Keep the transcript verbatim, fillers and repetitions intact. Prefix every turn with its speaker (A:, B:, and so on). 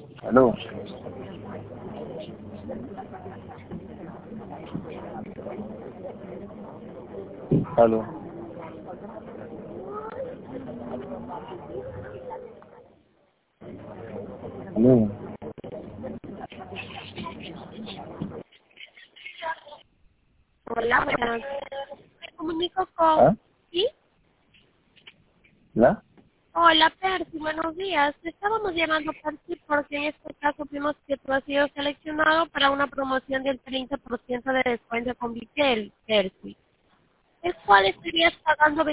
A: Aló. Aló. Aló.
B: Hola, buenas. Me comunico con...
A: ¿Ah?
B: ¿Sí?
A: ¿La?
B: Hola, Percy, buenos días. Te estábamos llamando, Percy, porque en este caso vimos que tú has sido seleccionado para una promoción del treinta por ciento de descuento con Vitel, Percy, el cual estarías pagando